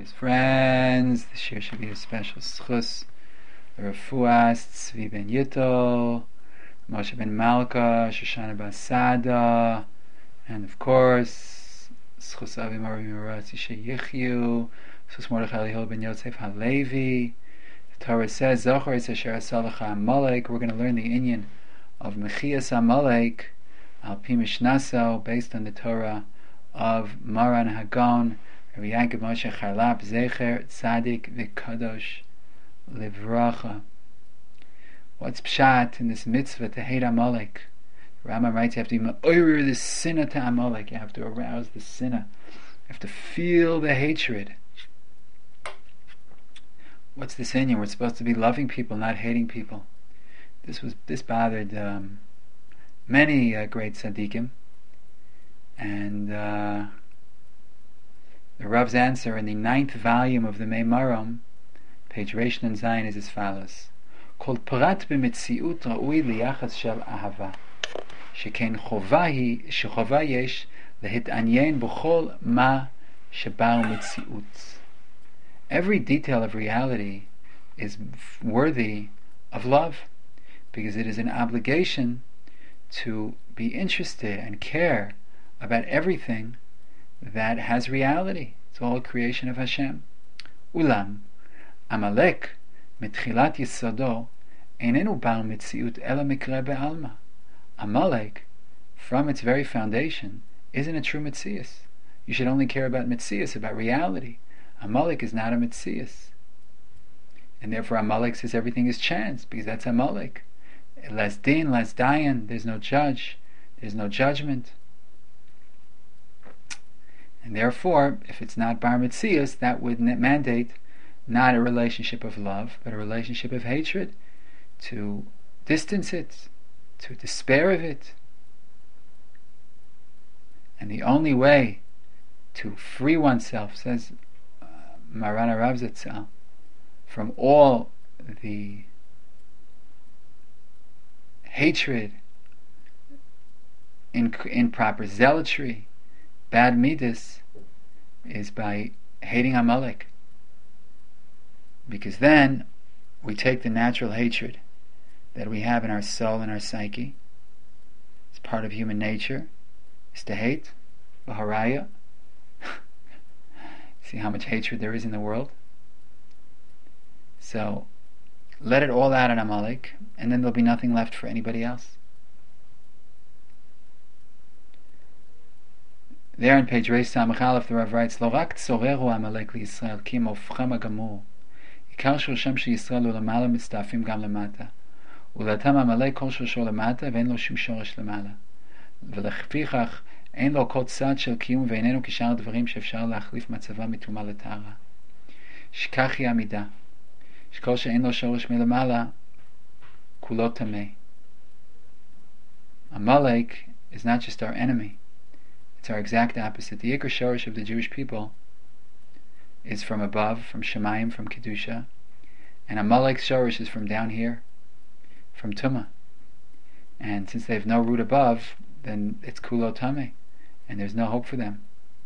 Dearest friends, this year should be a special schus, the refuas Tzvi ben Yittel, Moshe ben Malka, Shoshana Basada, and of course, schus Avi Mari Miratzi Sheyichyu, schus Mordechai Eliyahu ben Yosef Halevi. The Torah says, Zochar es asher asalacha Amalek. We're going to learn the inyan of Mechias Amalek, al pi Mishnasel, based on the Torah of Maran Hagon, Rabbi Yaakov Moshe Charlap, Zecher Tzadik V'Kadosh Livracha. What's pshat in this mitzvah to hate Amalek? The Rambam writes you have to oirir the sinna to Amalek. You have to arouse the sinna. You have to feel the hatred. What's the inyan? We're supposed to be loving people, not hating people. This bothered many great tzaddikim, and the Rav's answer in the 9th volume of the Meimarim, page Reish Nun Zayin, is as follows: Kol prat b'metziut ra'ui liyachas shel ahava, sheken chova yesh lehit'anyen b'chol ma shebar metziut. Every detail of reality is worthy of love, because it is an obligation to be interested and care about everything that has reality. It's all a creation of Hashem. Ulam, Amalek, mitchilat yisado, einenu bar mitziut ela mikre be'alma. Amalek, from its very foundation, isn't a true mitzias. You should only care about mitzias, about reality. Amalek is not a mitzias. And therefore Amalek says everything is chance, because that's Amalek. Less din, less dayan, there's no judge, there's no judgment. And therefore, if it's not bar mitzias, that would mandate not a relationship of love, but a relationship of hatred, to distance it, to despair of it. And the only way to free oneself, says Maran Rav Zatzal, from all the hatred, improper zealotry, bad midas, is by hating Amalek. Because then we take the natural hatred that we have in our soul and our psyche. It's part of human nature, is to hate, Baharaya. See how much hatred there is in the world? So let it all out on Amalek, and then there'll be nothing left for anybody else. There on page Reis Samach Aleph, the Rav writes, Lo rak tzoreru Amalek liYisrael ki mofchem hagamur, ikar shoshem sheYisrael u'lamala mitztafim gam lamata, u'latam Amalek kol shosho lamata ve'en lo shum shoresh lamala, ולפיכך אין לו כל צד של קיום ואיננו כשאר דברים שאפשר להחליף מצבה מטומאה לטהרה. שכך היא המידה, שכל שאין לו שורש מלמעלה כולו טמא. Amalek is not just our enemy, it's our exact opposite. The Ikar Shorish of the Jewish people is from above, from Shemayim, from Kedusha, and Amalek's Shorish is from down here, from Tumah. And since they have no root above, then it's Kulo Tameh, and there's no hope for them.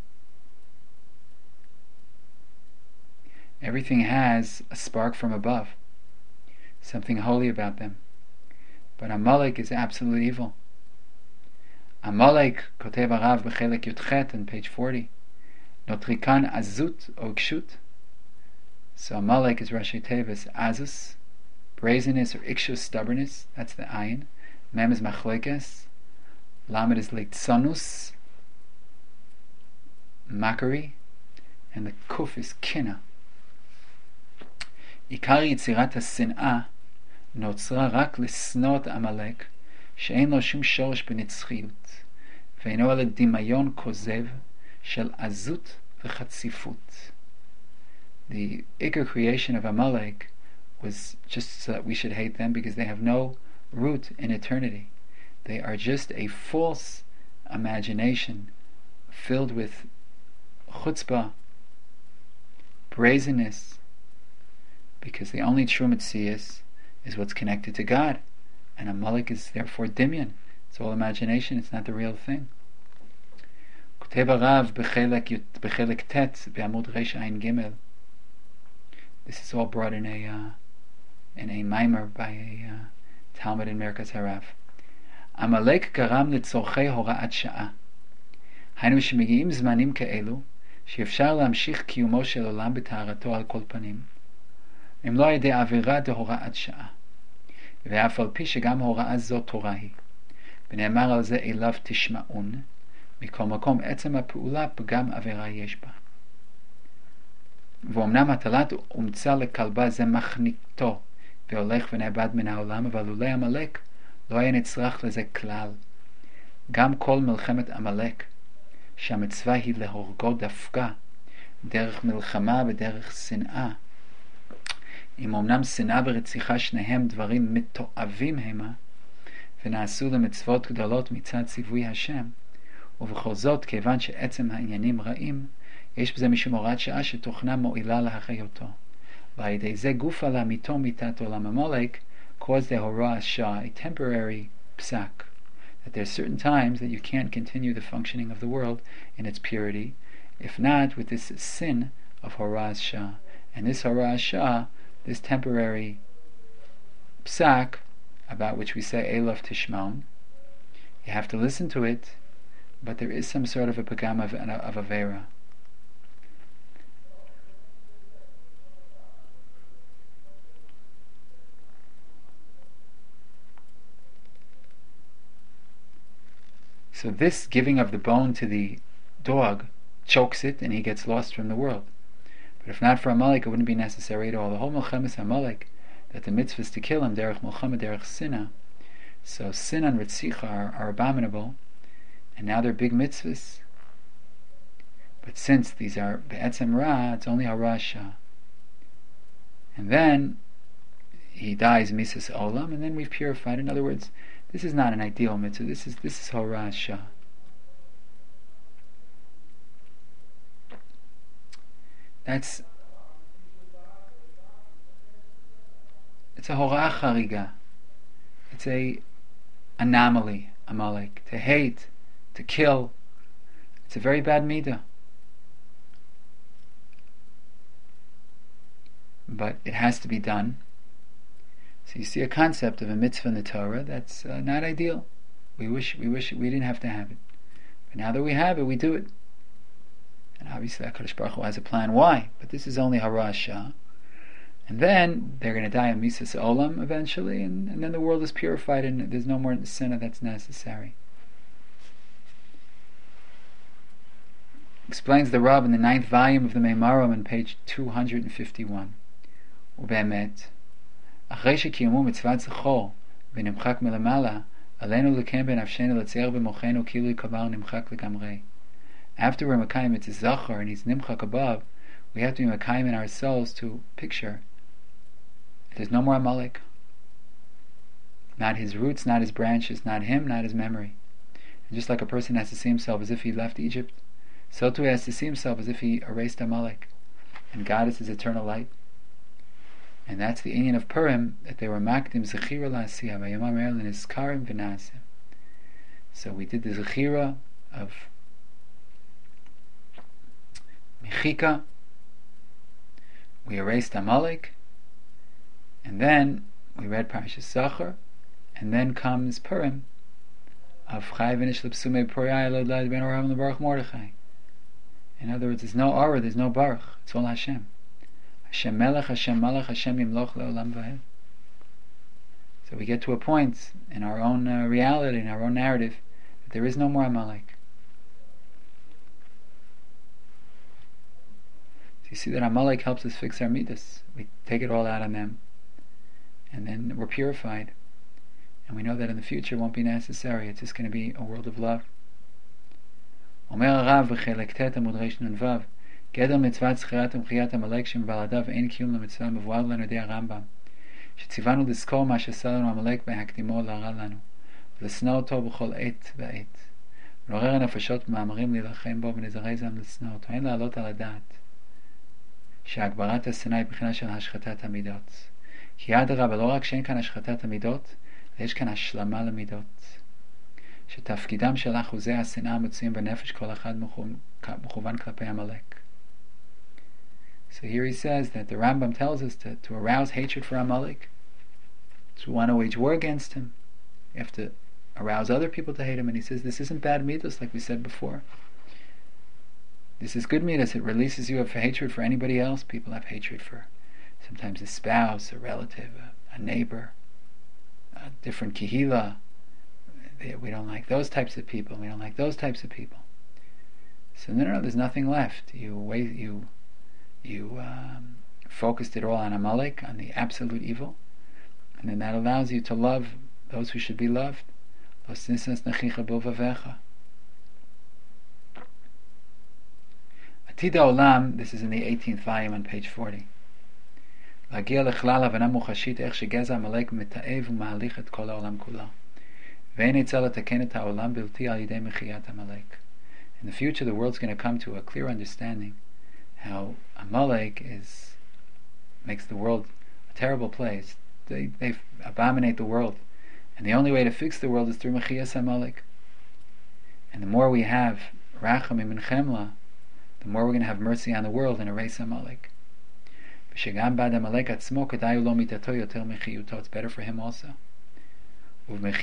Everything has a spark from above, something holy about them. But Amalek is absolute evil. Amalek, Kotev Arav B'Chelek Yudchet on page 40, Notrikan Azut or Ikshut. So Amalek is Rashi Tevis Azus, brazenness or Ikshus, stubbornness. That's the Ayin. Mem is Machlekes. Lamed is Leitzanus, mockery, and the Kuf is Kina. עיקר יצירת השנאה נוצרה רק לשנוא את עמלק, שאין לו שום שורש בנצחיות, ואינו אלא דמיון כוזב של עזות וחציפות. The Iker creation of Amalek was just so that we should hate them, because they have no root in eternity. They are just a false imagination filled with chutzpah, brazenness, because the only true Metzias is what's connected to God, and Amalek is therefore Dimyan. It's all imagination, it's not the real thing. כותב הרב בחלק ט' בעמוד רע"ג, This is all brought in a Maimer by a Talmud in Merkas Harav. Amalek גרם לצורכי הוראת שעה. היינו שמגיעים זמנים כאלו, שאפשר להמשיך קיומו של עולם בטהרתו על כל פנים, אם לא על ידי עבירה דהוראת שעה. ואף על פי שגם הוראה זו תורה היא. ונאמר על זה אליו תשמעון, מכל מקום עצם הפעולה פגם עבירה יש בה. ואומנם הטלת אומצה לכלבה זה מחניתו, והולך ונאבד מן העולם, אבל לולא עמלק לא היה נצרך לזה כלל. גם כל מלחמת עמלק, שהמצווה היא להורגו דווקא, דרך מלחמה ודרך שנאה. אם אמנם שנאה ורציחה שניהם דברים מתועבים המה, ונעשו למצוות גדולות מצד ציווי השם, ובכל זאת, כיוון שעצם העניינים רעים, יש בזה משום הוראת שעה שתוכנה מועילה להחיותו. ועל ידי זה גופה להמיתו מיתת עולם עמלק, caused the horah shah, a temporary psak, that there are certain times that you can't continue the functioning of the world in its purity, if not with this sin of horah shah. And this horah shah, this temporary psak, about which we say Elof Tishmaun, you have to listen to it, but there is some sort of a pagam of Avera. So this giving of the bone to the dog chokes it and he gets lost from the world. But if not for Amalek, it wouldn't be necessary at all. The whole Melchemes Amalek, that the mitzvah is to kill him, derech Melchama, derech Sinah. So sin and Ritzicha are abominable, and now they're big mitzvahs. But since these are Be'etzem Ra, it's only Horah Shah. And then he dies Misas Olam, and then we've purified. In other words, this is not an ideal mitzvah. This is Horah Shah. It's a Horah Chariga. It's a anomaly, Amalek. To hate, to kill. It's a very bad midah. But it has to be done. So you see a concept of a mitzvah in the Torah that's not ideal. We wish we didn't have to have it. But now that we have it, we do it. And obviously HaKadosh Baruch Hu has a plan why. But this is only Horah Shah. And then they're going to die in Misas Olam eventually, and then the world is purified and there's no more sinah that's necessary. Explains the Rab in the 9th volume of the Meimarim on page 251. ובאמת, אחרי שקיימו מצוות זכור ונמחק מלמעלה, עלינו לקיים בנפשנו לצייר במוחנו כאילו כבר נמחק לגמרי. After we're Mekayim it's a Zachor and he's Nimchak above, we have to be Mekayim in ourselves to picture there's no more Amalek. Not his roots, not his branches, not him, not his memory. And just like a person has to see himself as if he left Egypt, so too he has to see himself as if he erased Amalek. And God is his eternal light. And that's the inyan of Purim, that they were makdim zechira la'asiyah v'yamam erlin iskarim v'nasim. So we did the zechira of Mechika, we erased Amalek, and then we read Parashas Zachor, and then comes Purim of Chai v'nish l'psumei Puriyai l'odlad ben Oram l'baruch Mordechai. In other words, there's no Aura, there's no Baruch, it's all Hashem. Hashem Melech, Hashem Malach, Hashem Yimloch le'olam v'hed. So we get to a point in our own reality, in our own narrative, that there is no more Amalek. So you see that Amalek helps us fix our midas. We take it all out on them, and then we're purified. And we know that in the future it won't be necessary. It's just going to be a world of love. Omer Rav v'chelek tet amud reish nun vav גדר מצוות זכירת ומחיית עמלק שמבלעדיו ואין קיום למצווה מבואר לנו ידי הרמב"ם שציוונו לזכור מה שעשה לנו עמלק בהקדימו להרע לנו ולשנוא אותו בכל עת ועת ולעורר הנפשות במאמרים להילחם בו ונזרז עם לשנוא אותו. אין לעלות על הדעת שהגברת השנאה היא בחינה של השחתת המידות, כי אדרבה, לא רק שאין כאן השחתת המידות, יש כאן השלמה למידות, שתפקידם של אחוזי השנאה המצויים בנפש כל אחד מכוון כלפי עמלק. So here he says that the Rambam tells us to arouse hatred for Amalek, to want to wage war against him. You have to arouse other people to hate him, and he says this isn't bad midas, like we said before. This is good midas. It releases you of hatred for anybody else. People have hatred for sometimes a spouse, a relative, a neighbor, a different kihila. We don't like those types of people. We don't like those types of people. So no, there's nothing left. You focused it all on Amalek, on the absolute evil, and then that allows you to love those who should be loved. This is in the 18th volume on page 40. In the future, the world's going to come to a clear understanding how Amalek makes the world a terrible place. They abominate the world, and the only way to fix the world is through Mechiyas Amalek. And the more we have Rachamim and Chemla, the more we're going to have mercy on the world and erase Amalek. It's better for him also. We have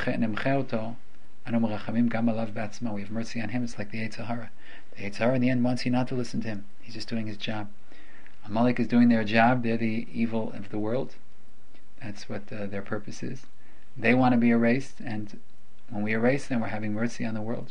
mercy on him. It's like the Yetzer Hara. The Yetzer Hara in the end wants you not to listen to him. He's just doing his job. Amalek is doing their job. They're the evil of the world. That's what their purpose is. They want to be erased, and when we erase them, we're having mercy on the world.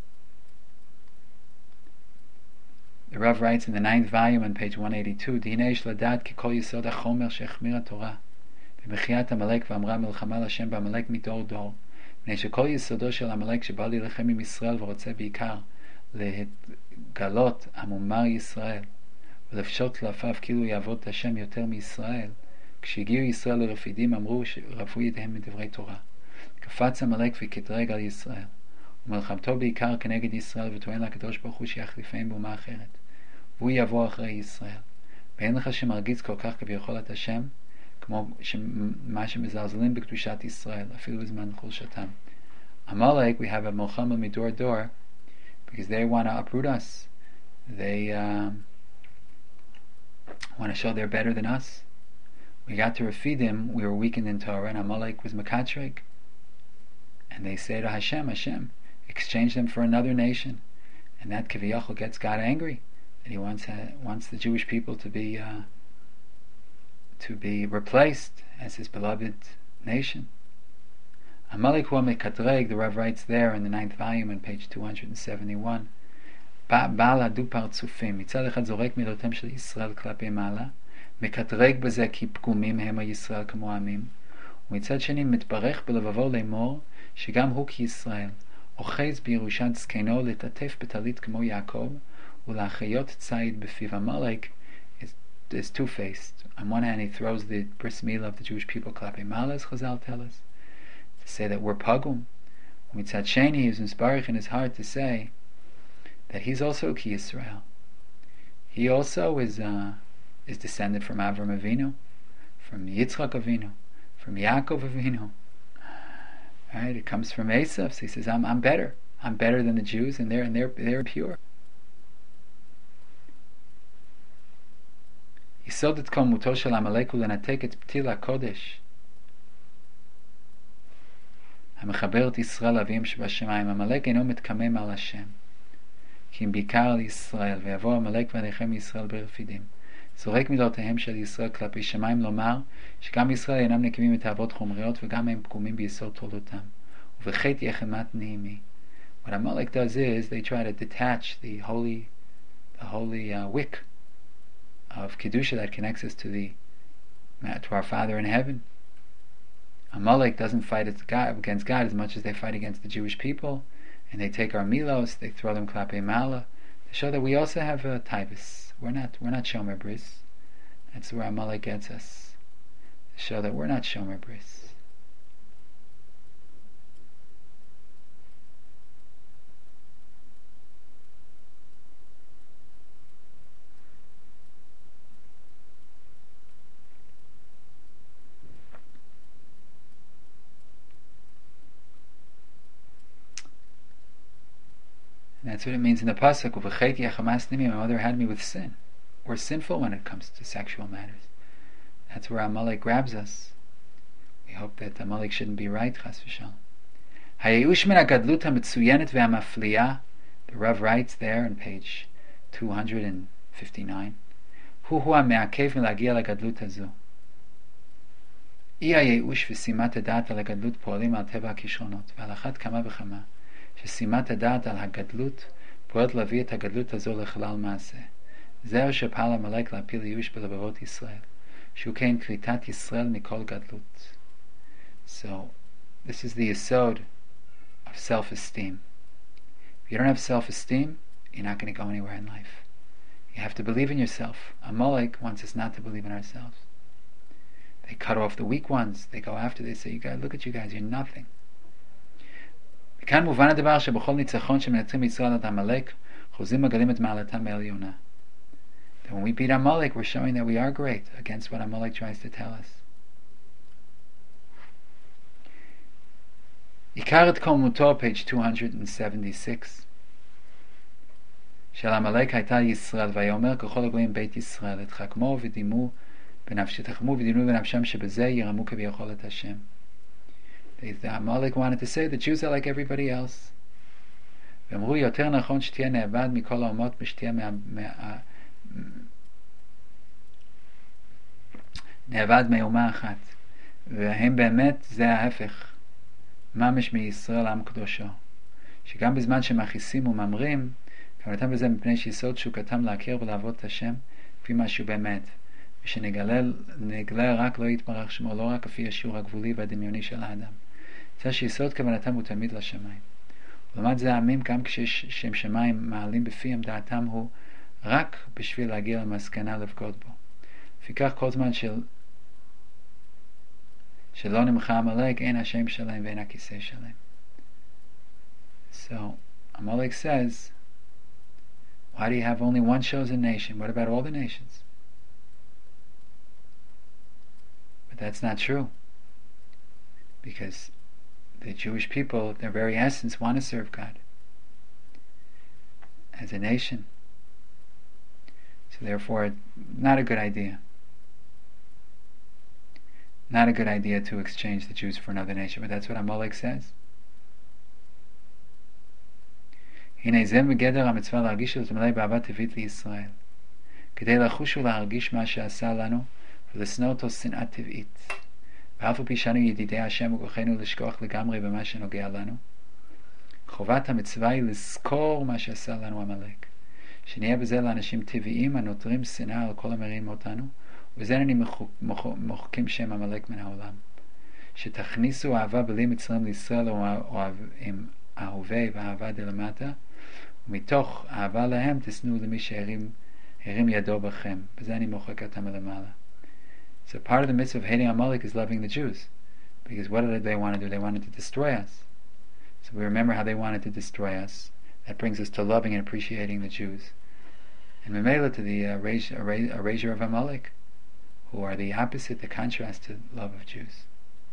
The Rav writes in the 9th volume on page 182, Dineish ladad ki kol yisod ha-chomer shechmira Torah v'mechiat Amalek v'amra milchama l'Hashem b'Amalek midor dor mnei shekol yisodo shel Amalek שבא להילחם עם ישראל ורוצה בעיקר להתגלות המומר ישראל ולפשוט כלפיו כאילו יעבוד את השם יותר מישראל. כשהגיעו ישראל לרפידים אמרו שרפו ידיהם מדברי תורה. קפץ עמלק וקטרג על ישראל, ומלחמתו בעיקר כנגד ישראל, וטוען לקדוש ברוך הוא שיחליפם באומה אחרת, והוא יבוא אחרי ישראל. ואין לך שמרגיץ כל כך כביכול את השם, כמו מה שמזלזלים בקדושת ישראל, אפילו בזמן חולשתם. Amalek, we have a Milchama Midor Dor, because they want to uproot us. They want to show they're better than us. We got to Refidim, we were weakened in Torah, and Amalek was Makatrik. And they say to Hashem, exchange them for another nation. And that Kiviyachal gets God angry, that he wants the Jewish people to be replaced as his beloved nation. Amalek hu mekatreg, the Rav writes there in the 9th volume on page 271. בעל הדו פרצופים, מצד אחד זורק מילותיהם של ישראל כלפי מעלה, מקטרג בזה כי פגומים הם הישראל כמו עמים, ומצד שני מתברך בלבבו לאמור שגם הוא כישראל, אוחז בירושת זקנו לטטף בטלית כמו יעקב, ולהחיות ציד בפיו. Amalek is two-faced. On one hand, he throws the bris milah of the Jewish people k'lapei ma'ala, as Chazal tell us, to say that we're pagum. Mitzad sheni, he is inspired in his heart to say that he's also ki Yisrael. He also is descended from Avram Avinu, from Yitzchak Avinu, from Yaakov Avinu. Right? It comes from Esav. So he says, I'm better. I'm better than the Jews, and they're pure. יסוד את קוממותו של עמלק הוא לנתק את פתיל הקודש המחבר את ישראל לאביהם שבשמיים. עמלק אינו מתקמם על השם, כי אם בעיקר על ישראל, ויבוא עמלק ועליכם ישראל ברפידים. זורק מילותיהם של ישראל כלפי שמיים, לומר שגם ישראל אינם נקמים את אהבות חומריות, וגם הם פגומים ביסוד תולדותם, ובחטא יחמת נעימי. What Amalek does is they try to detach the holy wick of Kedusha that connects us to our Father in heaven. Amalek doesn't fight against God as much as they fight against the Jewish people, and they take our milos, they throw them klapei mala, to show that we also have a taivus. We're not shomer bris. That's where Amalek gets us, to show that we're not shomer bris. And that's what it means in the pasuk. My mother had me with sin. we're sinful when it comes to sexual matters. That's where Amalek grabs us. We hope that Amalek shouldn't be right, chas v'shalom. Hayeush min hagadlut hametzuyenet ve'hamafliya, the Rav writes there on page 259, hu hame'akev milagia lagadlut hazu. אי הייאוש ושימת הדעת על הגדלות פועלים על טבע הכישרונות, ועל אחת כמה וכמה, ששימת הדעת על הגדלות פועלת להביא את הגדלות הזו לכלל מעשה. זהו שפעל עמלק להפיל ייאוש בלבבות ישראל, שהוא כן קליטת ישראל מכל גדלות. So, this is the yesod of self-esteem. If you don't have self-esteem, you're not going to go anywhere in life. You have to believe in yourself. Amalek wants us not to believe in ourselves. They cut off the weak ones. They go after, they say, you guys, look at you guys, you're nothing. מכאן מובן הדבר שבכל ניצחון שמנצחים ישראל את עמלק, חוזים מגלים את מעלתם העליונה. That when we beat Amalek, we're showing that we are great against what Amalek tries to tell us. עיקר את קולמותו, page 276. של עמלק הייתה ישראל, ויאמר ככל הגויים בית ישראל, התחכמו ודימו תחמו ודינו בנפשם שבזה ירמו כביכול את השם. The Amalek wanted to say the Jews are like everybody else. ואמרו יותר נכון שתהיה נאבד מכל האומות משתהיה נאבד מאומה אחת. והם באמת זה ההפך. ממש מישראל עם קדושו. שגם בזמן שמכיסים וממרים, כוונתם בזה מפני שיסוד שוקתם להכיר ולעבוד את השם כפי משהו באמת. ושנגלה רק לא יתברך שמו, לא רק לפי השיעור הגבולי והדמיוני של האדם. זה שיסוד כוונתם הוא תמיד לשמיים. ולמד זה העמים גם כששם שמיים מעלים בפיהם דעתם הוא רק בשביל להגיע למסקנה לבגוד בו. לפיכך כל זמן שלא נמחה עמלק, אין השם שלהם ואין הכיסא שלהם. So, Amalek says, why do you have only one chosen nation? What about all the nations? But that's not true. Because the Jewish people, their very essence, want to serve God as a nation. So therefore, not a good idea. Not a good idea to exchange the Jews for another nation, but that's what Amalek says. הנה זה בגדר המצווה להרגיש ולהתמלא באהבה טבעית לישראל, כדי לחוש ולהרגיש מה שעשה לנו ולשנוא אותו שנאה טבעית. ואף על פי שאנו ידידי השם וכוחנו לשכוח לגמרי במה שנוגע לנו, חובת המצווה היא לזכור מה שעשה לנו עמלק, שנהיה בזה לאנשים טבעיים הנותרים שנאה על כל המרים אותנו, ובזה אני מוחקים שם עמלק מן העולם. שתכניסו אהבה בלי מצרים לישראל עם אהובי ואהבה דלמטה, ומתוך אהבה להם תשנאו למי שהרים ידו בכם. בזה אני מוחק אותם מלמעלה. So part of the mitzvah of hating Amalek is loving the Jews. Because what did they want to do? They wanted to destroy us. So we remember how they wanted to destroy us. That brings us to loving and appreciating the Jews. And Memela to the erasure of Amalek, who are the opposite, the contrast to love of Jews.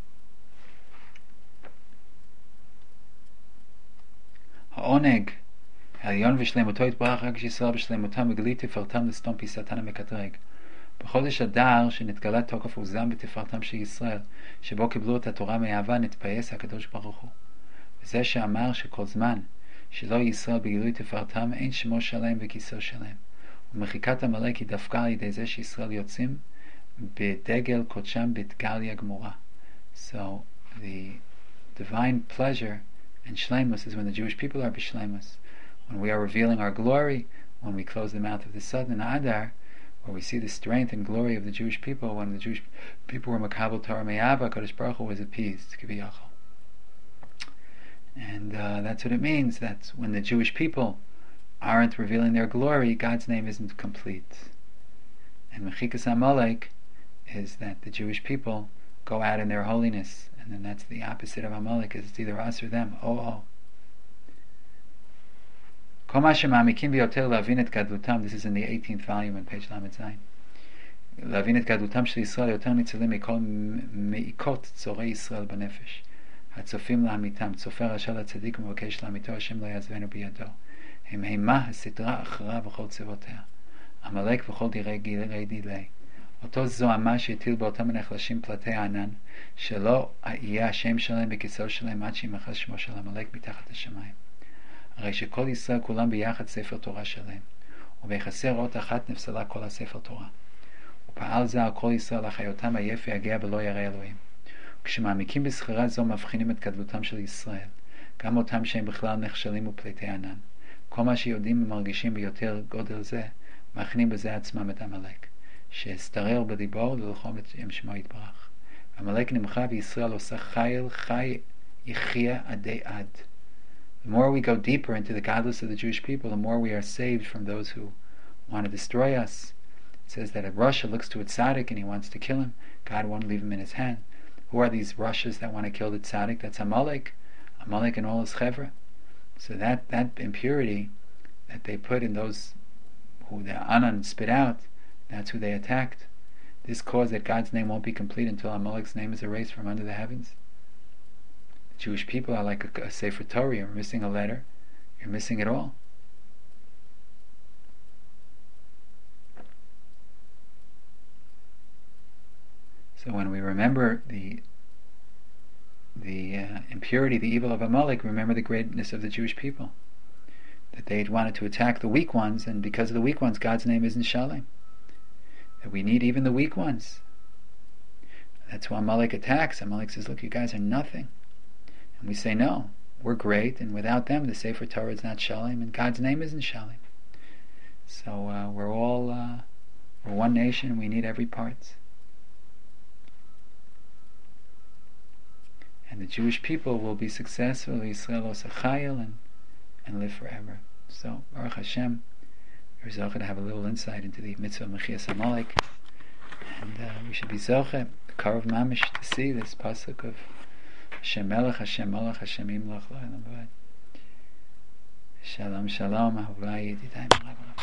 העונג העליון ושלמותו יתברך רק כשישראל בשלמותם וגלי תפארתם לסתום פיסתן המקטרג. בחודש אדר שנתגלה תוקף וזעם בתפארתם של ישראל, שבו קיבלו את התורה מאהבה, נתפייס הקדוש ברוך הוא. וזה שאמר שכל זמן שלא ישראל בגילוי תפארתם, אין שמו שלם וכיסו שלם. ומחיקת עמלק היא דווקא על ידי זה שישראל יוצאים בדגל קודשם בדגליה גמורה. So the divine pleasure and shleimus is when the Jewish people are b'shleimus. When we are revealing our glory, when we close the mouth of the sun in Adar, where we see the strength and glory of the Jewish people, when the Jewish people were makabel Torah me'ava, Kadosh Baruch Hu was appeased, kiviyachol. And that's what it means, that when the Jewish people aren't revealing their glory, God's name isn't complete. And Mechikas Amalek is that the Jewish people go out in their holiness, and then that's the opposite of Amalek, is it's either us or them. כל מה שמעמיקים ביותר להבין את גדלותם, this is in the 18th volume on page ל"ז, להבין את גדלותם של ישראל יותר ניצולים מכל מעיקות צורי ישראל בנפש, הצופים לעמיתם, צופה רשע לצדיק ומבקש לעמיתו, השם לא יעזבנו בידו, הם הימה הסדרה אחריו וכל צבאותיה. עמלק וכל דירי דילי. אותו זוהמה שהטיל באותם הנחלשים פלטי הענן, שלא יהיה השם שלהם בכיסאו שלהם עד שימחל שמו של עמלק מתחת לשמיים. הרי שכל ישראל כולם ביחד ספר תורה שלהם, וביחסי ראות אחת נפסלה כל הספר תורה. ופעל זה על כל ישראל לחיותם עייף ויגע ולא ירא אלוהים. כשמעמיקים בסחירה זו מבחינים את גדלותם של ישראל, גם אותם שהם בכלל נכשלים ופליטי ענן. כל מה שיודעים ומרגישים ביותר גודל זה, מכנים בזה עצמם את עמלק, שהסתרר בליבו ללחום את שם שמו יתברך. עמלק נמחה וישראל עושה חיל חי יחיה עדי עד. The more we go deeper into the godless of the Jewish people, the more we are saved from those who want to destroy us. It says that if Russia looks to a tzaddik and he wants to kill him, God won't leave him in his hand. Who are these Russias that want to kill the tzaddik? That's Amalek and all his chevra. So that impurity that they put in those who the Anan spit out, that's who they attacked. This caused that God's name won't be complete until Amalek's name is erased from under the heavens. The Jewish people are like a Sefer Torah. You're missing a letter, you're missing it all. So when we remember the impurity, the evil of Amalek, remember the greatness of the Jewish people. That they wanted to attack the weak ones, and because of the weak ones, God's name isn't Shalem. That we need even the weak ones. That's who Amalek attacks. Amalek says, look, you guys are nothing. And we say, no, we're great, and without them, the Sefer Torah is not Shalem, and God's name isn't Shalem. So we're one nation, and we need every part. And the Jewish people will be successful, Yisrael Osachayil, and live forever. So, Baruch Hashem, you're zoche to have a little insight into the mitzvah of Mechias Amalek, and we should be zoche, the Karov Mamish, to see this pasuk of Hashem Melech, Hashem Malach, Hashem Imlach, Shalom Shalom, Ahavai Yedidai.